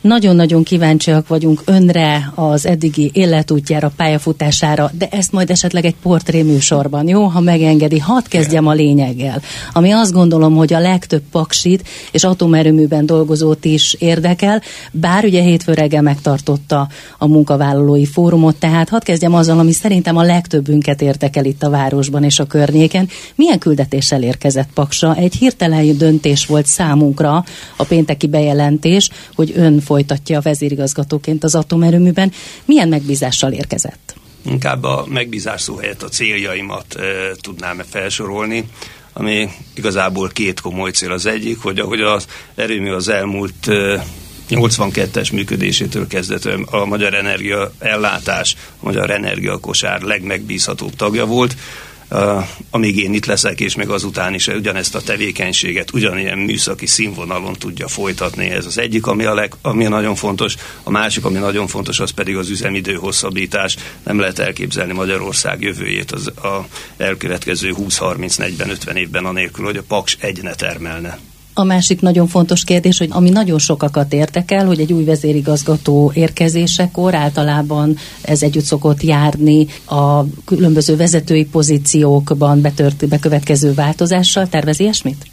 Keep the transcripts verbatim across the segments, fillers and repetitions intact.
Nagyon-nagyon kíváncsiak vagyunk önre, az eddigi életútjára, pályafutására, de ezt majd esetleg egy portréműsorban, jó? Ha megengedi, hadd kezdjem a lényeggel, ami azt gondolom, hogy a legtöbb paksit és atomerőműben dolgozót is érdekel, bár ugye hétfő reggel megtartotta a munkavállalói fórumot, tehát hadd kezdjem azzal, ami szerintem a legtöbbünket érdekel itt a városban és a környéken. Milyen küldetéssel érkezett Paksra? Egy hirtelen döntés volt számunkra a pénteki bejelentés, hogy ön folytatja a vezérigazgatóként az atomerőműben. Milyen megbízással érkezett? Inkább a megbízás szó helyett a céljaimat e, tudnám felsorolni, ami igazából két komoly cél. Az egyik, hogy ahogy az erőmű az elmúlt e, nyolcvankettes működésétől kezdetően a magyar energia ellátás, a magyar energiakosár legmegbízhatóbb tagja volt, Uh, amíg én itt leszek, és meg azután is ugyanezt a tevékenységet ugyanilyen műszaki színvonalon tudja folytatni. Ez az egyik, ami, a leg, ami nagyon fontos. A másik, ami nagyon fontos, az pedig az üzemidő hosszabbítás. Nem lehet elképzelni Magyarország jövőjét az a elkövetkező húsz, harminc, negyven, ötven évben anélkül, hogy a Paks egy ne termelne. A másik nagyon fontos kérdés, hogy ami nagyon sokakat érdekel, hogy egy új vezérigazgató érkezésekor általában ez együtt szokott járni a különböző vezetői pozíciókban betört, bekövetkező változással. Tervezi ilyesmit?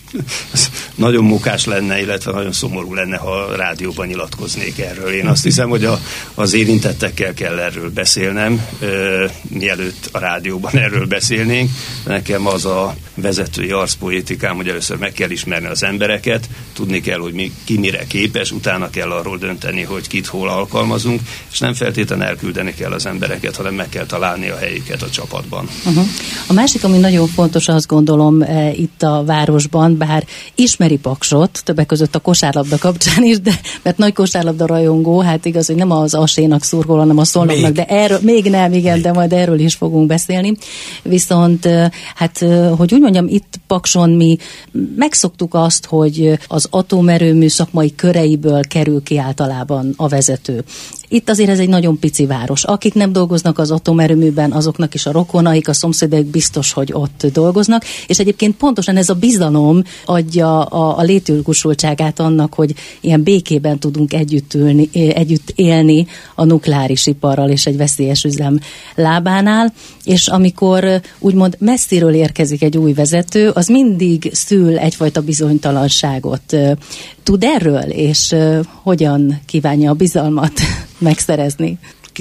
Ez nagyon mókás lenne, illetve nagyon szomorú lenne, ha a rádióban nyilatkoznék erről. Én azt hiszem, hogy a, az érintettekkel kell erről beszélnem, ö, mielőtt a rádióban erről beszélnénk. Nekem az a vezetői arcpoétikám, hogy először meg kell ismerni az embereket, tudni kell, hogy mi, ki mire képes, utána kell arról dönteni, hogy kit hol alkalmazunk, és nem feltétlenül elküldeni kell az embereket, hanem meg kell találni a helyüket a csapatban. Uh-huh. A másik, ami nagyon fontos, azt gondolom e, itt a városban, bár ismeri Paksot, többek között a kosárlabda kapcsán is, de mert nagy kosárlabda rajongó, hát igaz, hogy nem az Asénak szurkol, hanem a Szolnoknak, de erről, még nem, igen, még. De majd erről is fogunk beszélni. Viszont, hát, hogy úgy mondjam, itt Pakson mi megszoktuk azt, hogy az atomerőmű szakmai köreiből kerül ki általában a vezető. Itt azért ez egy nagyon pici város. Akik nem dolgoznak az atomerőműben, azoknak is a rokonaik, a szomszédok biztos, hogy ott dolgoznak, és egyébként pontosan ez a bizalom adja a, a létjogosultságát annak, hogy ilyen békében tudunk együtt, ülni, együtt élni a nukleáris iparral és egy veszélyes üzem lábánál, és amikor úgymond messziről érkezik egy új vezető, az mindig szül egyfajta bizonytalanságot. Tud erről, és hogyan kívánja a bizalmat megszerezni?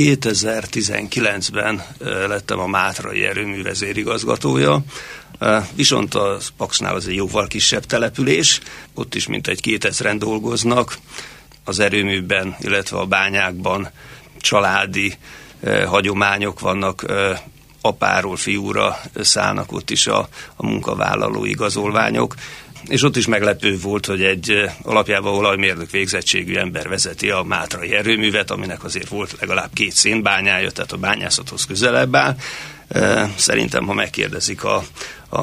kétezer-tizenkilencben lettem a Mátrai erőmű vezérigazgatója, viszont a Paksnál az egy jóval kisebb település, ott is mintegy kétezren dolgoznak, az erőműben, illetve a bányákban családi eh, hagyományok vannak, eh, apáról fiúra szállnak ott is a, a munkavállaló igazolványok, és ott is meglepő volt, hogy egy alapjában olajmérnök végzettségű ember vezeti a Mátrai erőművet, aminek azért volt legalább két szénbányája, tehát a bányászathoz közelebb áll. Szerintem, ha megkérdezik a, a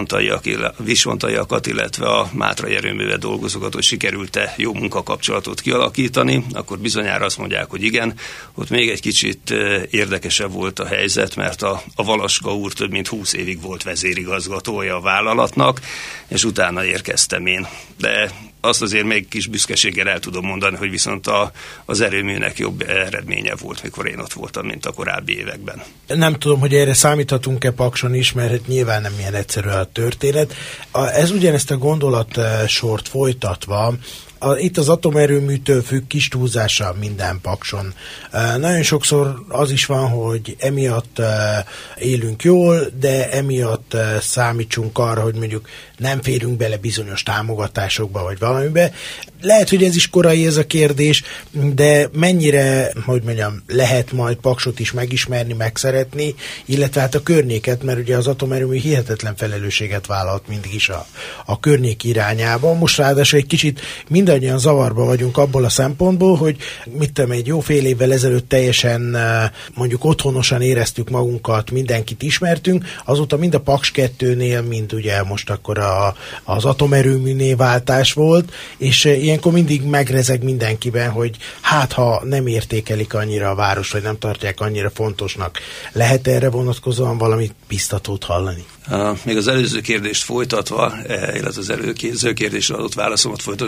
visontaiakat, illetve a Mátrai erőművel dolgozókat, hogy sikerült-e jó munkakapcsolatot kialakítani, akkor bizonyára azt mondják, hogy igen. Ott még egy kicsit érdekesebb volt a helyzet, mert a, a Valaska úr több mint húsz évig volt vezérigazgatója a vállalatnak, és utána érkeztem én. De azt azért még kis büszkeséggel el tudom mondani, hogy viszont a, az erőműnek jobb eredménye volt, mikor én ott voltam, mint a korábbi években. Nem tudom, hogy erre számíthatunk-e Pakson is, mert hát nyilván nem ilyen egyszerű a történet. A, ez ugyanezt a gondolatsort folytatva, A, itt az atomerőműtől függ kis túlzással minden Pakson. E, nagyon sokszor az is van, hogy emiatt e, élünk jól, de emiatt e, számítsunk arra, hogy mondjuk nem férünk bele bizonyos támogatásokba, vagy valamibe. Lehet, hogy ez is korai ez a kérdés, de mennyire, hogy mondjam, lehet majd Paksot is megismerni, megszeretni, illetve hát a környéket, mert ugye az atomerőmű hihetetlen felelősséget vállalt mindig is a, a környék irányába. Most ráadásul egy kicsit mindannyian zavarba vagyunk abból a szempontból, hogy mit tudom, egy jó fél évvel ezelőtt teljesen mondjuk otthonosan éreztük magunkat, mindenkit ismertünk, azóta mind a Paks kettőnél, mind ugye most akkor a, az atomerőműnél váltás volt, és ilyenkor mindig megrezeg mindenkiben, hogy hát ha nem értékelik annyira a város, vagy nem tartják annyira fontosnak. Lehet erre vonatkozóan valamit biztatót hallani? Uh, még az előző kérdést folytatva, illetve az előző kérdésre adott válaszomat folytatva, természetesen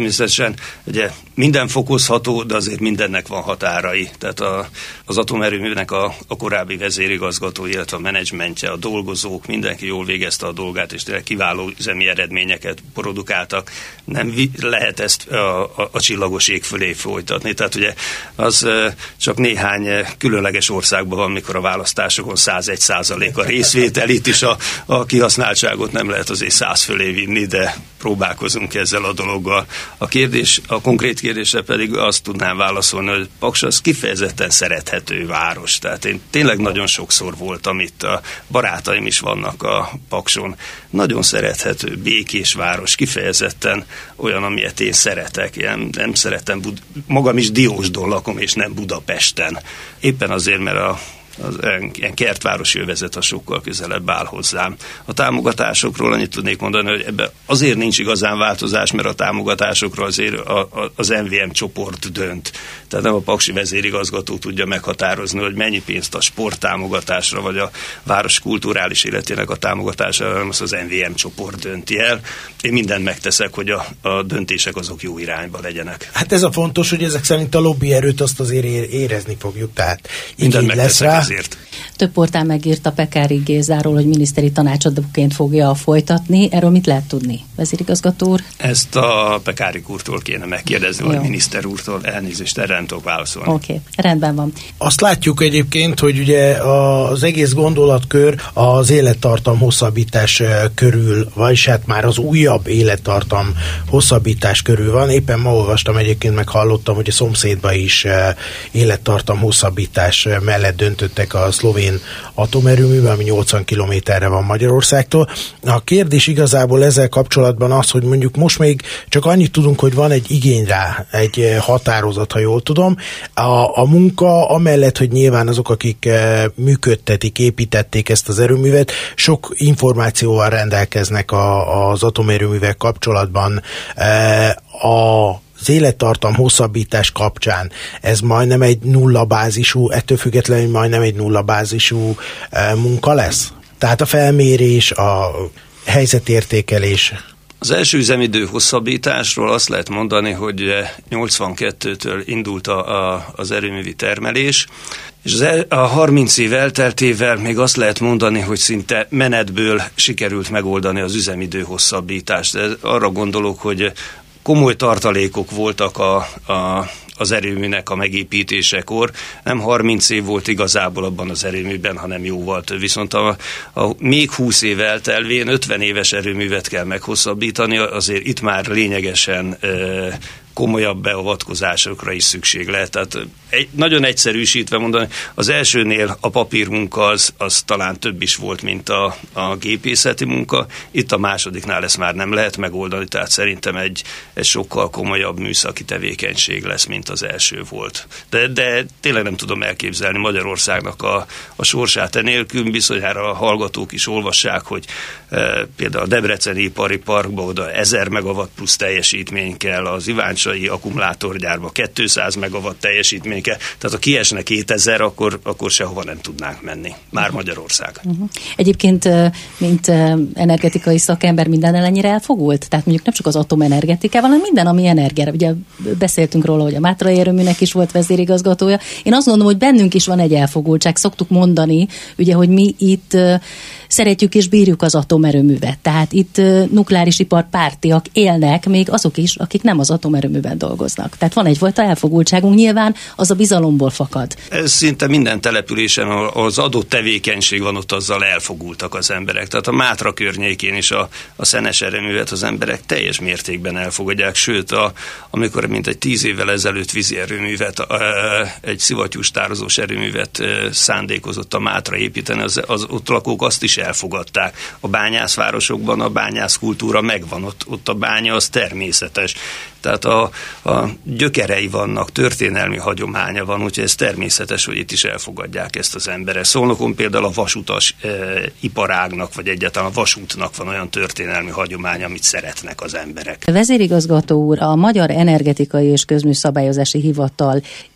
természetesen ugye minden fokozható, de azért mindennek van határai. Tehát a, az atomerőműnek a, a korábbi vezérigazgató, illetve a menedzsmentje, a dolgozók, mindenki jól végezte a dolgát, és tényleg kiváló üzemi eredményeket produkáltak. Nem vi- lehet ezt a, a, a csillagos ég fölé folytatni. Tehát ugye az csak néhány különleges országban van, mikor a választásokon százegy százalék a részvétel, itt is a, a kihasználtságot nem lehet azért száz fölé vinni, de próbálkozunk ezzel a dologgal. A kérdés, a konkrét kérdésre pedig azt tudnám válaszolni, hogy Paks az kifejezetten szerethető város. Tehát én tényleg nagyon sokszor voltam itt, a barátaim is vannak a Pakson. Nagyon szerethető, békés város, kifejezetten olyan, amilyet én szeretek. Én nem szeretem, Bud- magam is Diósdon lakom, és nem Budapesten. Éppen azért, mert a az ilyen kertvárosi övezet a sokkal közelebb áll hozzám. A támogatásokról annyit tudnék mondani, hogy ebben azért nincs igazán változás, mert a támogatásokról azért a, a, az em vé em csoport dönt. Tehát nem a paksi vezérigazgató tudja meghatározni, hogy mennyi pénzt a sporttámogatásra, vagy a város kulturális életének a támogatására, hanem az em vé em csoport dönti el. Én mindent megteszek, hogy a, a döntések azok jó irányba legyenek. Hát ez a fontos, hogy ezek szerint a lobby erőt azt azért érezni fogjuk, tehát mindent lesz rá. Ezért. Több portál megírta Pekári Gézáról, hogy miniszteri tanácsadóként fogja folytatni. Erről mit lehet tudni, vezérigazgató úr? Ezt a Pekári úrtól kéne megkérdezni, Jó. vagy miniszter úrtól. Elnézést, erre nem tudok válaszolni. Oké, okay. Rendben van. Azt látjuk egyébként, hogy ugye az egész gondolatkör az élettartam hosszabbítás körül, vagyis hát már az újabb élettartam hosszabbítás körül van. Éppen ma olvastam egyébként, meg hallottam, hogy a szomszédban is élettartam hosszabbítás mellett döntöttek a szlovén atomerőműben, ami nyolcvan kilométerre van Magyarországtól. A kérdés igazából ezzel kapcsolatban az, hogy mondjuk most még csak annyit tudunk, hogy van egy igény rá, egy határozat, ha jól tudom. A, a munka, amellett, hogy nyilván azok, akik működtetik, építették ezt az erőművet, sok információval rendelkeznek a, az atomerőművek kapcsolatban. A az élettartam hosszabbítás kapcsán ez majdnem egy nulla bázisú, ettől függetlenül majdnem egy nulla bázisú e, munka lesz? Tehát a felmérés, a helyzetértékelés. Az első üzemidő hosszabbításról azt lehet mondani, hogy nyolcvankettőtől indult a, a, az erőművi termelés, és az el, a harminc év elteltével még azt lehet mondani, hogy szinte menetből sikerült megoldani az üzemidő hosszabbítást. De arra gondolok, hogy komoly tartalékok voltak a, a, az erőműnek a megépítésekor. Nem harminc év volt igazából abban az erőműben, hanem jóval több. Viszont a, a még húsz év eltelvén ötven éves erőművet kell meghosszabbítani, azért itt már lényegesen e, komolyabb beavatkozásokra is szükség lehet. Tehát egy, nagyon egyszerűsítve mondani, az elsőnél a papírmunka az, az talán több is volt, mint a, a gépészeti munka. Itt a másodiknál ezt már nem lehet megoldani, tehát szerintem egy, egy sokkal komolyabb műszaki tevékenység lesz, mint az első volt. De, de tényleg nem tudom elképzelni Magyarországnak a, a sorsát enélkül, bizonyára a hallgatók is olvassák, hogy e, például a Debreceni ipari parkba oda ezer megawatt plusz teljesítmény kell, az Iváncsai akkumulátorgyárba kétszáz megawatt teljesítmény kell, tehát ha kiesne kétezer, akkor, akkor sehova nem tudnánk menni. Már Magyarország. Uh-huh. Egyébként, mint energetikai szakember minden ennyire elfogult? Tehát mondjuk nem csak az atomenergetikával, hanem minden, ami energia. Ugye beszéltünk róla, hogy a Mátrai erőműnek is volt vezérigazgatója. Én azt gondolom, hogy bennünk is van egy elfogultság. Szoktuk mondani, ugye, hogy mi itt szeretjük és bírjuk az atomerőművet. Tehát itt nukleáris ipar pártiak élnek, még azok is, akik nem az atomerőműben dolgoznak. Tehát van egyfajta elfogultságunk, nyilván az a bizalomból fakad. Ez szinte minden településen, az adott tevékenység van, ott azzal elfogultak az emberek. Tehát a Mátra környékén is a, a szenes erőművet az emberek teljes mértékben elfogadják, sőt, a, amikor mint egy tíz évvel ezelőtt vízi erőművet, egy szivattyús tározós erőművet szándékozott a Mátra építeni, az, az ott lakók azt is elfogadták. A bányászvárosokban a bányászkultúra megvan, ott, ott a bánya az természetes. Tehát a, a gyökerei vannak, történelmi hagyománya van, úgyhogy ez természetes, hogy itt is elfogadják ezt az emberek. Szolnokon például a vasutas e, iparágnak, vagy egyáltalán a vasútnak van olyan történelmi hagyománya, amit szeretnek az emberek. Vezérigazgató úr, a Magyar Energetikai és Közműszabályozási Hivatal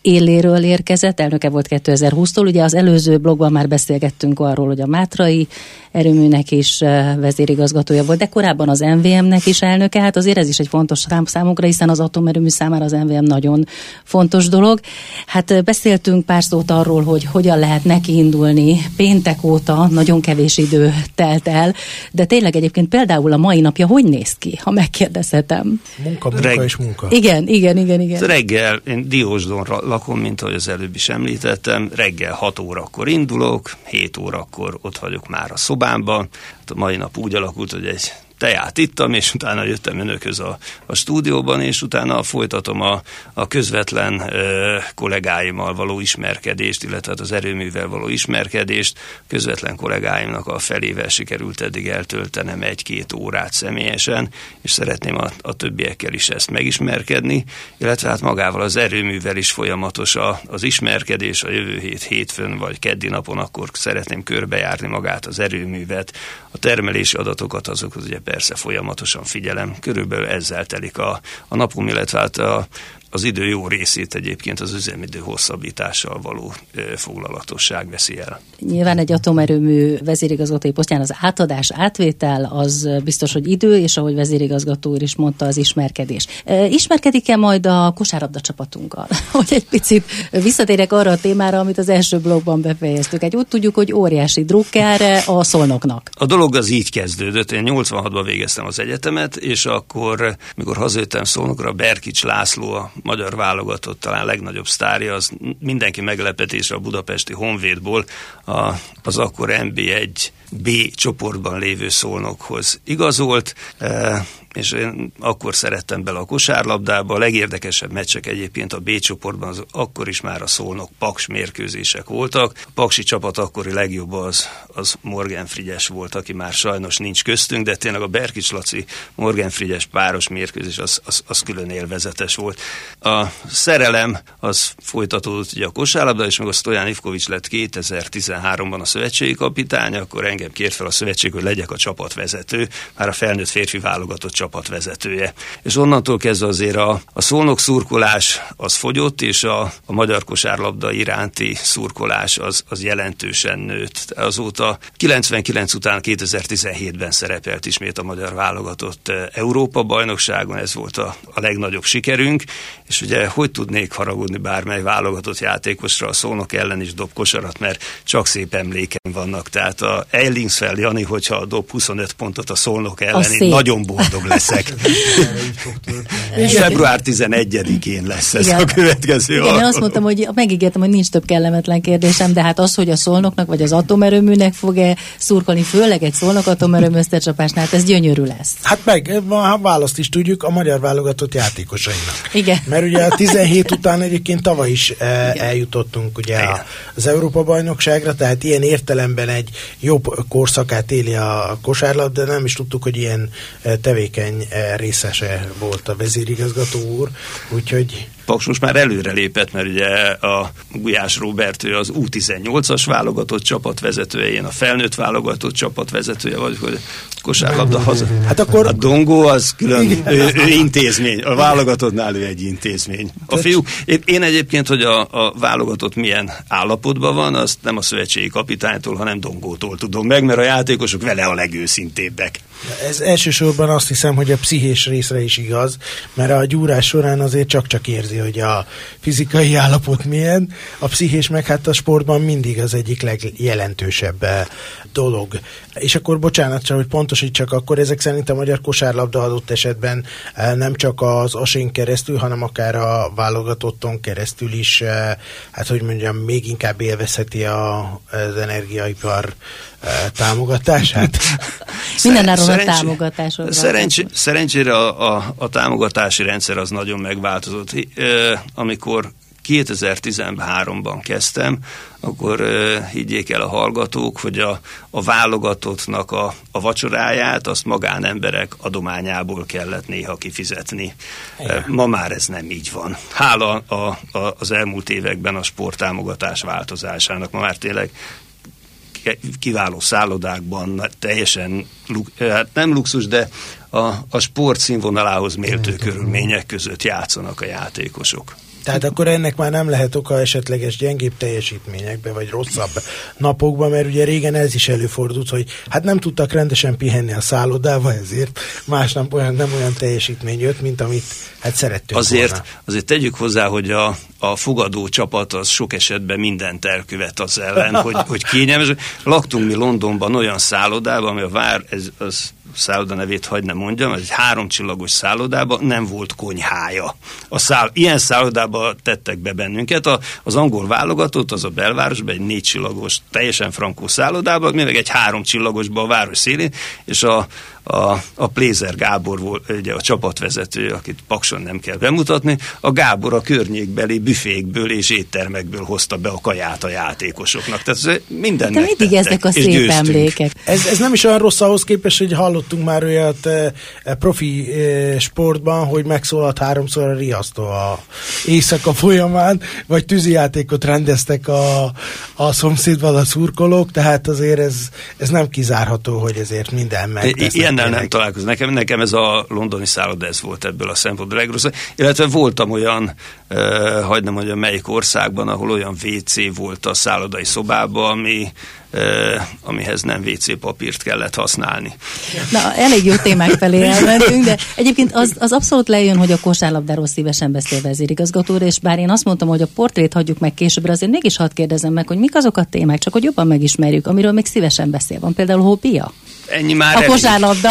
éléről érkezett, elnöke volt kétezer-húsztól. Ugye az előző blogban már beszélgettünk arról, hogy a Mátrai erőműnek is vezérigazgatója volt, de korábban az em vé em-nek is elnöke. Hát azért ez is egy fontos számunkra, hiszen az atomerőmű számára az em vé em nagyon fontos dolog. Hát beszéltünk pár szót arról, hogy hogyan lehet nekiindulni. Péntek óta nagyon kevés idő telt el, de tényleg egyébként például a mai napja hogy néz ki, ha megkérdezhetem? Munka, munka Reg- és munka. Igen, igen, igen, igen. Reggel, én Diósdon lakom, mint ahogy az előbb is említettem, reggel hat órakor indulok, hét órakor ott vagyok már a szobámban. A mai nap úgy alakult, hogy egy teját ittam, és utána jöttem önökhöz a, a stúdióban, és utána folytatom a, a közvetlen ö, kollégáimmal való ismerkedést, illetve az erőművel való ismerkedést. Közvetlen kollégáimnak a felével sikerült eddig eltöltenem egy-két órát személyesen, és szeretném a, a többiekkel is ezt megismerkedni, illetve hát magával az erőművel is folyamatos a, az ismerkedés. A jövő hét hétfőn vagy keddi napon akkor szeretném körbejárni magát az erőművet, a termelési adatokat, azokat ugye persze folyamatosan figyelem. Körülbelül ezzel telik a, a napom, illetve hát a, az idő jó részét egyébként az üzemidő hosszabbítással való ö, foglalatosság veszi el. Nyilván egy atomerőmű vezérigazgatói posztján az átadás, átvétel az biztos, hogy idő, és ahogy vezérigazgató úr is mondta, az ismerkedés. E, ismerkedik-e majd a kosárlabda csapatunkkal? Hogy egy picit visszatérek arra a témára, amit az első blogban befejeztük. Egy úgy tudjuk, hogy óriási drukker a Szolnoknak. A dolog az így kezdődött. Én nyolcvanhatban végeztem az egyetemet, és akkor, mikor hazajöttem Szolnokra, Berkics László, a magyar válogatott talán legnagyobb sztárja, az mindenki meglepetésre a budapesti Honvédból a, az akkor en bé egy bé csoportban lévő Szolnokhoz igazolt, e, és én akkor szerettem bele a kosárlabdába. A legérdekesebb meccsek egyébként a B csoportban az akkor is már a Szolnok-Paks mérkőzések voltak. A paksi csapat akkori legjobb az, az Morgan Frigyes volt, aki már sajnos nincs köztünk, de tényleg a Berkics Laci Morgan Frigyes páros mérkőzés az, az, az külön élvezetes volt. A szerelem az folytatódott ugye a kosárlabda, és meg a Stojan Ivkovics lett kétezer-tizenháromban a szövetségi kapitány, akkor engem kért fel a szövetség, hogy legyek a csapatvezető, már a felnőtt férfi válogatott csapatvezetője. És onnantól kezdve azért a, a Szolnok szurkolás az fogyott, és a, a magyar kosárlabda iránti szurkolás az, az jelentősen nőtt. Azóta kilencvenkilenc után kétezer-tizenhétben szerepelt ismét a magyar válogatott Európa-bajnokságon, ez volt a, a legnagyobb sikerünk, és ugye hogy tudnék haragudni bármely válogatott játékosra, a Szolnok ellen is dob kosarat, mert csak szép emlékeim vannak. Tehát a Eilingsfeld Jani, hogyha dob huszonöt pontot a Szolnok ellen, én nagyon boldog leszek. És február tizenegyedikén lesz ez igen. A következő. Igen, én azt mondtam, hogy megígértem, hogy nincs több kellemetlen kérdésem, de hát az, hogy a Szolnoknak vagy az atomerőműnek fog-e szurkolni, főleg egy Szolnok atomerőmű összecsapásnál, hát ez gyönyörű lesz. Hát meg, a választ is tudjuk a magyar válogatott játékosainak. Igen. Mert ugye a tizenhét után egyébként tavaly is e, eljutottunk ugye a, az Európa-bajnokságra, tehát ilyen értelemben egy jobb korszakát éli a kosárlabda, de nem is tudtuk, hogy ilyen tevékeny részese volt a vezérigazgató úr, úgyhogy... Paks most már előre lépett, mert ugye a Gulyás Róbert, ő az U tizennyolcas válogatott csapatvezetője, én a felnőtt válogatott csapatvezetője vagyok, hogy kosárlabda haza. Hát akkor... A Dongó az külön, ő, ő intézmény, a válogatottnál ő egy intézmény. A fiú, én egyébként, hogy a, a válogatott milyen állapotban van, azt nem a szövetségi kapitánytól, hanem Dongótól tudom meg, mert a játékosok vele a legőszintébbek. Ez elsősorban azt hiszem, hogy a pszichés részre is igaz, mert a gyúrás során azért csak-csak érzi, hogy a fizikai állapot milyen, a pszichés meg hát a sportban mindig az egyik legjelentősebb dolog. És akkor bocsánat, csak hogy pontosítsak, akkor ezek szerint a magyar kosárlabda adott esetben nem csak az asén keresztül, hanem akár a válogatotton keresztül is, hát hogy mondjam, még inkább élvezheti a, az energiaipar támogatását. Mindenáron a támogatásról. Szerencsé, szerencsére a, a, a támogatási rendszer az nagyon megváltozott. Amikor kétezer-tizenháromban kezdtem, akkor uh, higgyék el a hallgatók, hogy a, a válogatottnak a, a vacsoráját azt magánemberek adományából kellett néha kifizetni. Uh, ma már ez nem így van. Hála a, a, az elmúlt években a sporttámogatás változásának. Ma már tényleg kiváló szállodákban, teljesen, hát nem luxus, de a, a sport színvonalához méltó körülmények között játszanak a játékosok. Tehát akkor ennek már nem lehet oka esetleges gyengébb teljesítményekbe, vagy rosszabb napokban, mert ugye régen ez is előfordult, hogy hát nem tudtak rendesen pihenni a szállodába, ezért másnap olyan, nem olyan teljesítmény jött, mint amit hát szerettünk azért, volna. Azért tegyük hozzá, hogy a, a fogadó csapat az sok esetben mindent elkövet az ellen, hogy, hogy kényelmes. Laktunk mi Londonban olyan szállodában, ami a vár, ez, az szálloda nevét hagy ne mondjam, ez egy háromcsillagos szállodában nem volt konyhája. A száll, ilyen szállodába tettek be bennünket. A, az angol válogatott, az a belvárosban egy négycsillagos, teljesen frankó szállodában, mi meg egy háromcsillagosban a város szélén, és a A, a Plézer Gábor volt ugye a csapatvezető, akit Pakson nem kell bemutatni, a Gábor a környékbeli büfékből és éttermekből hozta be a kaját a játékosoknak. Tehát minden de mindig ezek a szép emlékek. Ez, ez nem is olyan rossz ahhoz képest, hogy hallottunk már olyat e, e, profi e, sportban, hogy megszólalt háromszor a riasztó a éjszaka folyamán, vagy tűzijátékot rendeztek a, a szomszédban a szurkolók, tehát azért ez, ez nem kizárható, hogy ezért minden megtesznek. Nem, nem találkozom. Nekem, nekem ez a londoni szálloda, ez volt ebből a szempontból legrosszabb. Illetve voltam olyan, uh, hagyd nem mondjam, melyik országban, ahol olyan vé cé volt a szállodai szobában, ami, uh, amihez nem vé cé papírt kellett használni. Na, elég jó témák felé elmentünk, de egyébként az, az abszolút lejön, hogy a kosárlabdáról szívesen beszél vezérigazgatóra, és bár én azt mondtam, hogy a portrét hagyjuk meg későbbre, azért mégis hadd kérdezem meg, hogy mik azok a témák, csak hogy jobban megismerjük, amiről még szívesen beszél. Van például hobbija? Ennyi már a kosárlabda.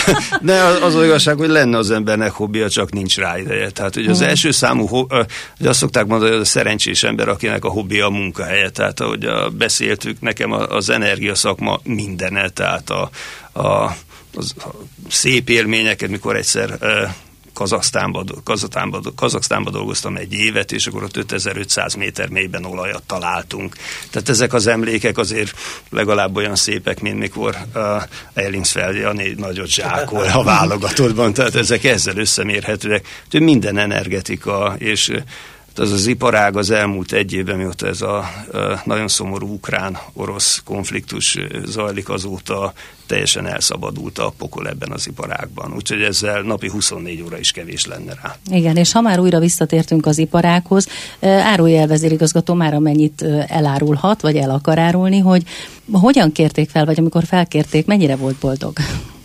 De az, az igazság, hogy lenne az embernek hobbija, csak nincs rá ideje. Tehát, hogy az hmm. első számú, hogy azt szokták mondani, hogy az a szerencsés ember, akinek a hobbija a munkahelye. Tehát, ahogy a, beszéltük, nekem az energiaszakma mindene, tehát a, a, az, a szép élményeket, mikor egyszer Kazaksztánban, Kazaksztánban, Kazaksztánban dolgoztam egy évet, és akkor ott ötezer-ötszáz méter mélyben olajat találtunk. Tehát ezek az emlékek azért legalább olyan szépek, mint mikor uh, Ellingsfeld Jani nagyot zsákol a válogatottban, tehát ezek ezzel összemérhetőek. Úgyhogy minden energetika, és az az iparág az elmúlt egy évben, mióta ez a, a nagyon szomorú ukrán-orosz konfliktus zajlik, azóta teljesen elszabadult a pokol ebben az iparágban. Úgyhogy ezzel napi huszonnégy óra is kevés lenne rá. Igen, és ha már újra visszatértünk az iparághoz, árulja el vezérigazgató már amennyit elárulhat, vagy el akar árulni, hogy hogyan kérték fel, vagy amikor felkérték, mennyire volt boldog?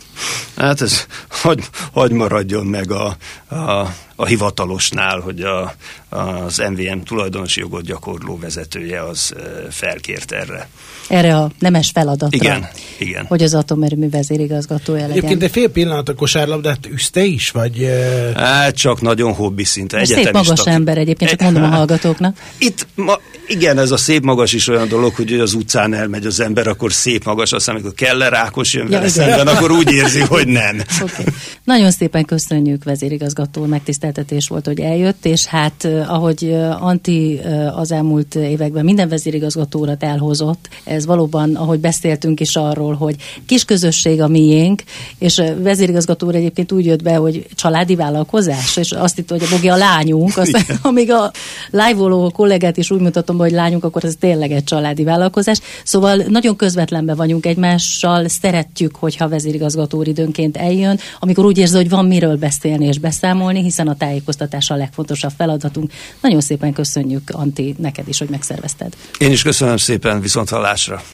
Hát ez hagy, hagy maradjon meg a, a, a hivatalosnál, hogy a, az em vé em tulajdonosi jogot gyakorló vezetője az felkért erre. Erre a nemes feladatra. Igen, igen. Hogy az atomerőmű vezérigazgatója legyen. Egyébként egy fél pillanat a kosárlabdát üzte is, vagy? Hát csak nagyon hobbi szinte. Szép magas ember egyébként, csak mondom a hallgatóknak. Itt ma, igen, ez a szép magas is olyan dolog, hogy az utcán elmegy az ember, akkor szép magas, aztán amikor Keller Ákos jön vele ja, szemben, akkor úgy érzi, hogy nem. Okay. Nagyon szépen köszönjük, vezérigazgató, megtiszteltetés volt, hogy eljött, és hát ahogy Antti az elmúlt években minden vezérigazgatórat elhozott, ez valóban, ahogy beszéltünk is arról, hogy kis közösség a miénk, és vezérigazgatóra egyébként úgy jött be, hogy családi vállalkozás, és azt hitt, hogy a Bogi a lányunk, aztán amíg a live-oló kollégát is úgy mutatom, hogy lányunk, akkor ez tényleg egy családi vállalkozás. Szóval nagyon közvetlenben vagyunk egymással, szeretjük, hogyha vezérigazgató időnként eljön, amikor úgy érzi, hogy van miről beszélni és beszámolni, hiszen a tájékoztatás a legfontosabb feladatunk. Nagyon szépen köszönjük, Antti, neked is, hogy megszervezted. Én is köszönöm szépen, viszonthallásra.